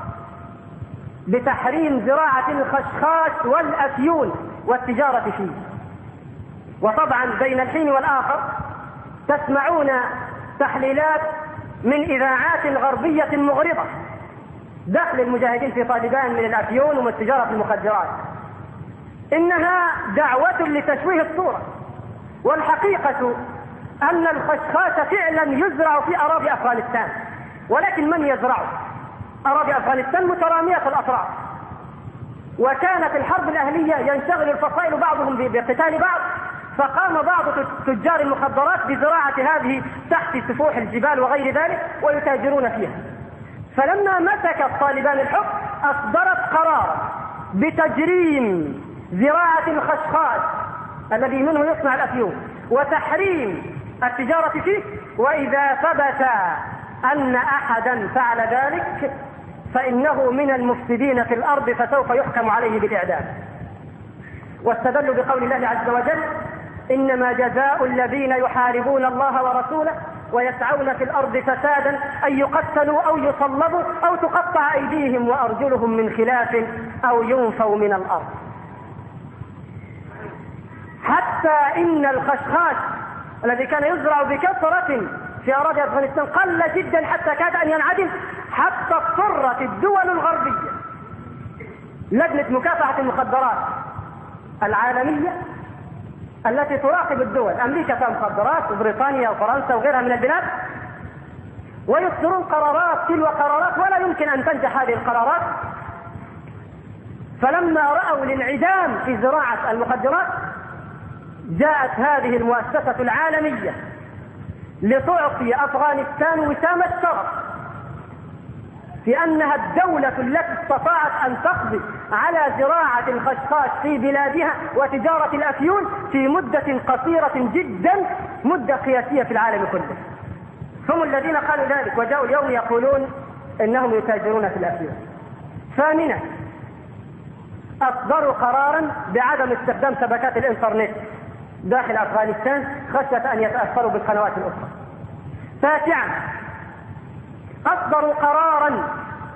بتحريم زراعة الخشخاش والأفيون والتجارة فيه. وطبعا بين الحين والآخر تسمعون تحليلات من إذاعات غربية مغرضة دخل المجاهدين في طالبان من الأفيون ومن تجارة المخدرات، إنها دعوة لتشويه الصورة، والحقيقة أن الخشخاش فعلا يزرع في أراضي أفغانستان، ولكن من يزرعه؟ أراضي أفغانستان مترامية الأطراف، وكانت الحرب الأهلية ينشغل الفصائل بعضهم بقتال بعض، فقام بعض تجار المخدرات بزراعة هذه تحت سفوح الجبال وغير ذلك ويتاجرون فيها. فلما مسك الطالبان الحكم أصدرت قرارا بتجريم زراعة الخشخاش الذي منه يصنع الأفيون وتحريم التجارة فيه، وإذا ثبت أن أحدا فعل ذلك فإنه من المفسدين في الأرض فسوف يحكم عليه بالإعدام. واستدلوا بقول الله عز وجل: إنما جزاء الذين يحاربون الله ورسوله ويسعون في الأرض فسادا أن يقتلوا أو يصلبوا أو تقطع أيديهم وأرجلهم من خلاف أو ينفوا من الأرض. حتى إن الخشخاش الذي كان يزرع بكثرة في أراضي أفغانستان قل جدا حتى كاد أن ينعدم، حتى اضطرت الدول الغربية لجنة مكافحة المخدرات العالمية التي تراقب الدول، أمريكا فيها مخدرات وبريطانيا وفرنسا وغيرها من البلاد، ويصدرون قرارات تلو قرارات ولا يمكن أن تنجح هذه القرارات. فلما رأوا الانعدام في زراعة المخدرات جاءت هذه المؤسسة العالمية لتعطي أفغانستان وسام الشرف في أنها الدولة التي استطاعت أن تقضي على زراعة الخشخاش في بلادها وتجارة الأفيون في مدة قصيرة جدا، مدة قياسية في العالم كله. هم الذين قالوا ذلك وجاءوا اليوم يقولون إنهم يتاجرون في الأفيون. ثامنا، أصدروا قرارا بعدم استخدام شبكات الإنترنت داخل أفغانستان خشية أن يتأثروا بالقنوات الأخرى. تاسعا، أصدروا قرارا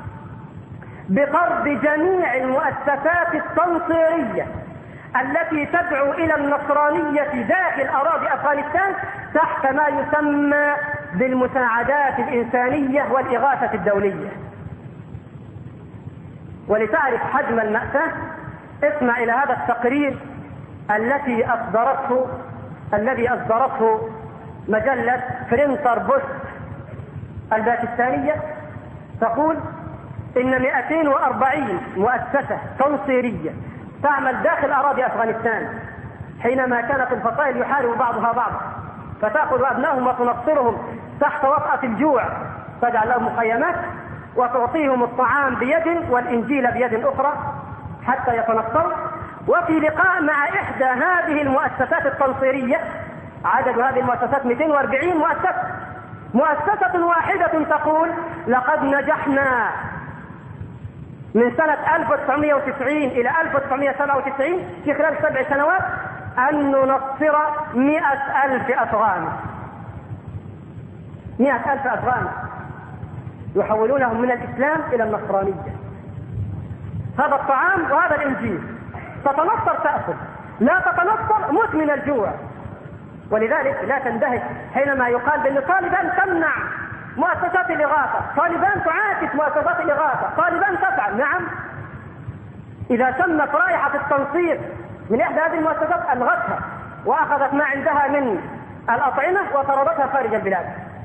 بطرد جميع المؤسسات التنصيرية التي تدعو إلى النصرانية داخل أراضي أفغانستان تحت ما يسمى بالمساعدات الإنسانية والإغاثة الدولية. ولتعرف حجم المأساة اسمع إلى هذا التقرير التي أصدرته الذي أصدرته مجلة فرينتر بوست الباكستانية، تقول إن مئتين وأربعين مؤسسة تنصيرية تعمل داخل أراضي أفغانستان حينما كانت الفصائل يحارب بعضها بعضا، فتأخذ أبنائهم وتنصرهم تحت وطأة الجوع، تجعل لهم مخيمات وتعطيهم الطعام بيد والإنجيل بيد أخرى حتى يتنصروا. وفي لقاء مع إحدى هذه المؤسسات التنصيرية، عدد هذه المؤسسات مئتين وأربعين مؤسسة، مؤسسة واحدة تقول: لقد نجحنا من سنة ألف وتسعمئة وتسعين إلى ألف وتسعمئة وسبعة وتسعين في خلال سبع سنوات أن ننصر مئة ألف أفغان. مئة ألف أفغان يحولونهم من الإسلام إلى النصرانية. هذا الطعام وهذا الإنجيل، تتنصر تأكل، لا تتنصر موت من الجوع. ولذلك لا تندهش حينما يقال بأن طالبان تمنع مؤسسات الإغاثة، طالبان تعاكس مؤسسات الإغاثة، طالبان تفعل. نعم، إذا تمت رائحة التنصير من إحدى هذه المؤسسات ألغتها وأخذت ما عندها من الأطعمة وطردتها خارج البلاد.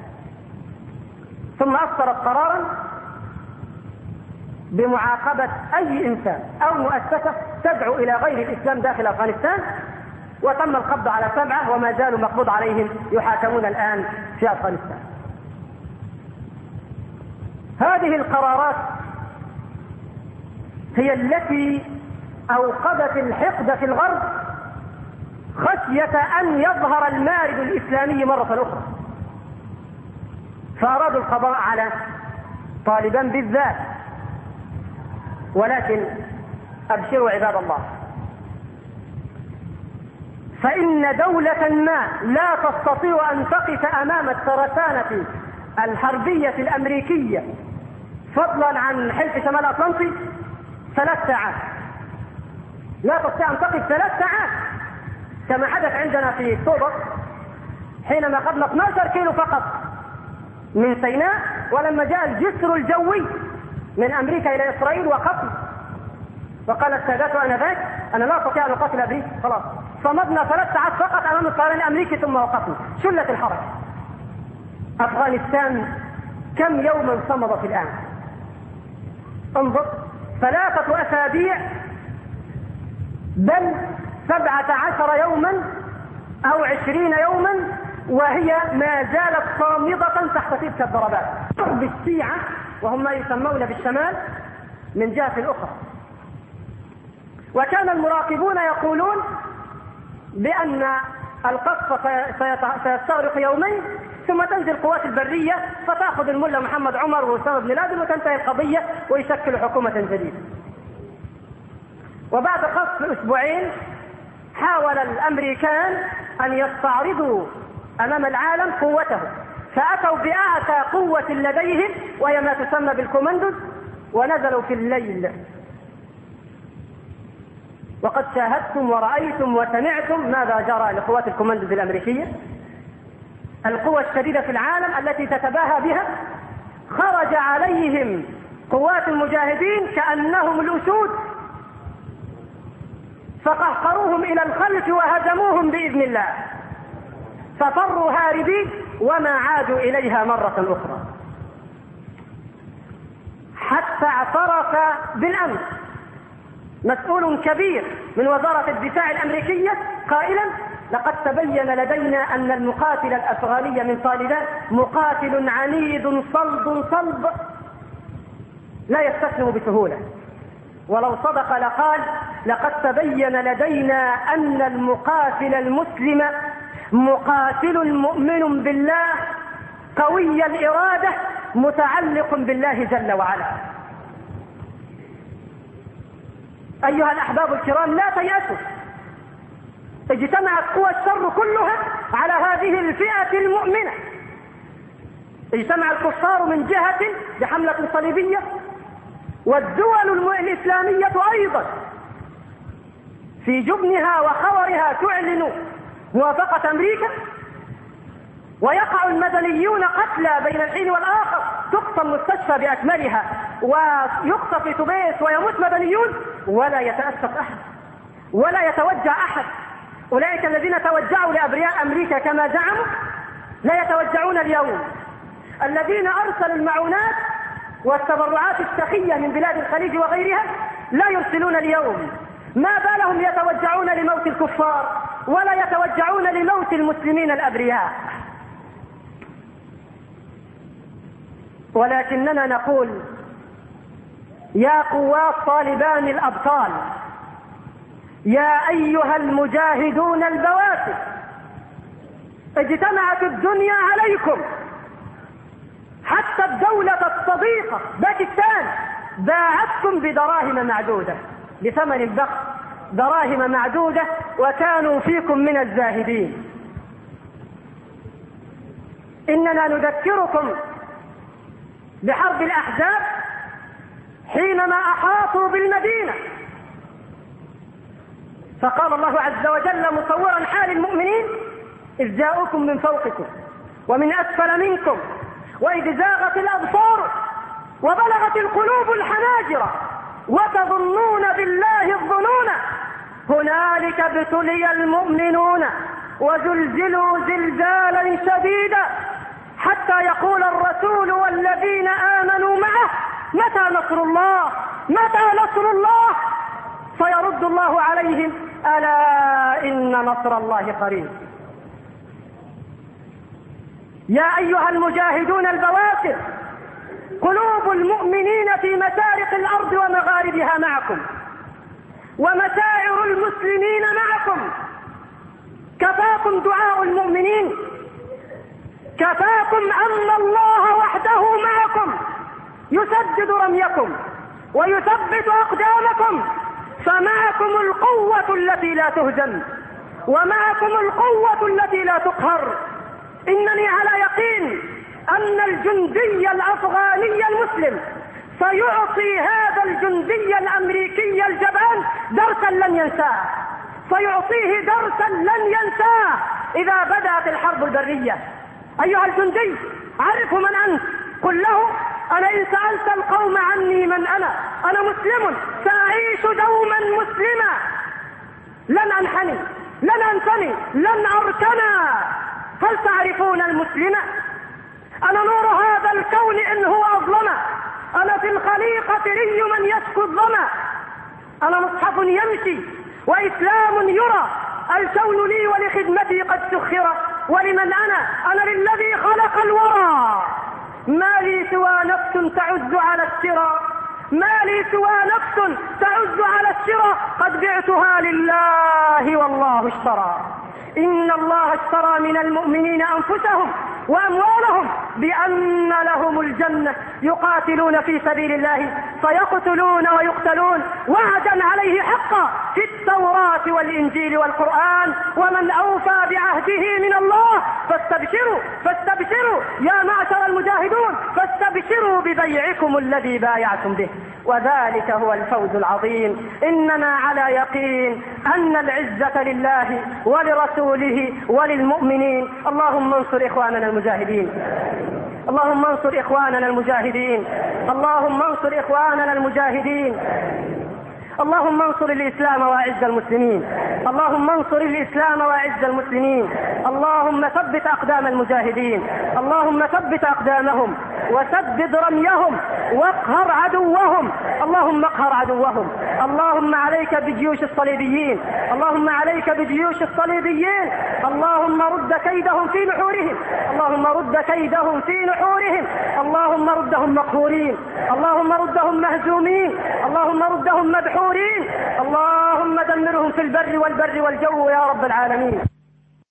ثم أصدرت قرارا بمعاقبة أي إنسان أو مؤسسة تدعو إلى غير الإسلام داخل أفغانستان، وتم القبض على سبعة وما زالوا مقبوض عليهم يحاكمون الآن في أفغانستان. هذه القرارات هي التي أوقدت الحقد في الغرب خشية أن يظهر المارد الإسلامي مرة أخرى، فأرادوا القضاء على طالبان بالذات. ولكن أبشروا عباد الله، فإن دولة ما لا تستطيع أن تقف أمام الترسانة الحربية الأمريكية فضلا عن حلف شمال أطلنطي ثلاث ساعات. لا تستطيع أن تقف ثلاث ساعات كما حدث عندنا في أكتوبر حينما قبل اثني عشر كيلو فقط من سيناء، ولما جاء الجسر الجوي من أمريكا إلى إسرائيل وقتل، وقال السادات آنذاك: أنا لا أستطيع أن أقاتل أمريكا، خلاص صمدنا ثلاث ساعات فقط أمام الطيران الأمريكي ثم وقفنا، شلت الحركة. أفغانستان كم يوما صمدت الآن؟ انظر، ثلاثة أسابيع بل سبعة عشر يوما أو عشرين يوما وهي ما زالت صامدة تحت تلك الضربات. حرب الشيعة وهم ما يسمون بالشمال من جهة أخرى. وكان المراقبون يقولون بأن القصف سيستغرق يومين ثم تنزل قوات البرية فتأخذ الملا محمد عمر وأسامة بن لادن وتنتهي القضية ويشكل حكومة جديدة. وبعد قصف أسبوعين حاول الأمريكان أن يستعرضوا أمام العالم قوته، فأتوا بأعتى قوة لديهم وهي ما تسمى بالكوماندوز، ونزلوا في الليل. وقد شاهدتم ورأيتم وسمعتم ماذا جرى لقوات الكوماندوز الأمريكية، القوة الشديدة في العالم التي تتباهى بها. خرج عليهم قوات المجاهدين كأنهم الأسود، فقهقروهم إلى الخلف وهزموهم بإذن الله، ففروا هاربين وما عادوا إليها مرة أخرى، حتى اعترف بالأمس مسؤول كبير من وزارة الدفاع الأمريكية قائلا: لقد تبين لدينا أن المقاتل الأفغاني من طالبان مقاتل عنيد صلب صلب لا يستسلم بسهولة. ولو صدق لقال: لقد تبين لدينا أن المقاتل المسلم مقاتل مؤمن بالله قوي الإرادة متعلق بالله جل وعلا. أيها الأحباب الكرام، لا تيأسوا، اجتمعت قوى الشر كلها على هذه الفئة المؤمنة. اجتمع الكفار من جهة بحملة صليبية، والدول الإسلامية أيضا في جبنها وخورها تعلن موافقة أمريكا، ويقع المدنيون قتلى بين الحين والآخر، تقصى المستشفى بأكملها ويقصى في تبيس ويموت مدنيون، ولا يتأسف أحد ولا يتوجع أحد. أولئك الذين توجعوا لأبرياء أمريكا كما زعموا لا يتوجعون اليوم. الذين أرسلوا المعونات والتبرعات السخية من بلاد الخليج وغيرها لا يرسلون اليوم. ما بالهم يتوجعون لموت الكفار ولا يتوجعون لموت المسلمين الأبرياء. ولكننا نقول: يا قوات طالبان الأبطال، يا أيها المجاهدون البواسل، اجتمعت الدنيا عليكم، حتى الدولة الصديقة باكستان باعتكم بدراهم معدودة، بثمن بخس، دراهم معدودة، وكانوا فيكم من الزاهدين. إننا نذكركم بحرب الأحزاب حينما أحاطوا بالمدينة، فقال الله عز وجل مصورا حال المؤمنين: إذ جاءوكم من فوقكم ومن أسفل منكم وإذ زاغت الأبصار وبلغت القلوب الحناجر وتظنون بالله الظنون هنالك ابتلي المؤمنون وزلزلوا زلزالا شديدا حتى يقول الرسول والذين آمنوا معه متى نصر الله متى نصر الله فيرد الله عليهم: ألا إن نصر الله قريب. يا أيها المجاهدون البواسل، قلوب المؤمنين في مشارق الأرض ومغاربها معكم، ومشاعر المسلمين معكم. كفاكم دعاء المؤمنين، كفاكم أن الله وحده معكم يسدد رميكم ويثبت أقدامكم، فمعكم القوة التي لا تهزم ومعكم القوة التي لا تقهر. إنني على يقين أن الجندي الأفغاني المسلم سيعطي هذا الجندي الأمريكي الجبان درسا لن ينساه، سيعطيه درسا لن ينساه إذا بدأت الحرب البرية. أيها الجندي، عرف من أنت، قل له: أنا إن سألت القوم عني من أنا أنا مسلم، سأعيش دوما مسلما، لن أنحني، لن أنثني، لن أركنا. هل تعرفون المسلم؟ أنا نور هذا الكون إن هو أظلم، أنا في الخليقة ري من يشكو الظما، أنا مصحف يمشي وإسلام يرى، الكون لي ولخدمتي قد سخر، ولمن أنا؟ أنا للذي خلق الورى، ما لي سوى نفس تعز على السرى، ما لي سوى نفس تعز على السرى، قد بعتها لله والله اشترى. إن الله اشترى من المؤمنين أنفسهم وأموالهم بأن لهم الجنة يقاتلون في سبيل الله فيقتلون ويقتلون وعدا عليه حقا في التوراة والإنجيل والقرآن، ومن أوفى بعهده من الله فاستبشروا فاستبشروا يا معشر المجاهدون فاستبشروا ببيعكم الذي بايعتم به، وذلك هو الفوز العظيم. إننا على يقين أن العزة لله ولرسوله وللمؤمنين. اللهم انصر إخواننا المجاهدين، اللهم انصر إخواننا المجاهدين، اللهم انصر إخواننا المجاهدين، اللهم انصر الإسلام وأعز المسلمين، اللهم انصر الإسلام وأعز المسلمين، اللهم ثبت أقدام المجاهدين، اللهم ثبت أقدامهم وسدد رميهم واقهر عدوهم، اللهم اقهر عدوهم. اللهم عليك بجيوش الصليبيين، اللهم عليك بجيوش الصليبيين، اللهم رد كيدهم في نحورهم، اللهم رد كيدهم في نحورهم، اللهم ردهم مقهورين، اللهم ردهم مهزومين، اللهم ردهم مدحورين، اللهم دمرهم في البر والبر والجو يا رب العالمين.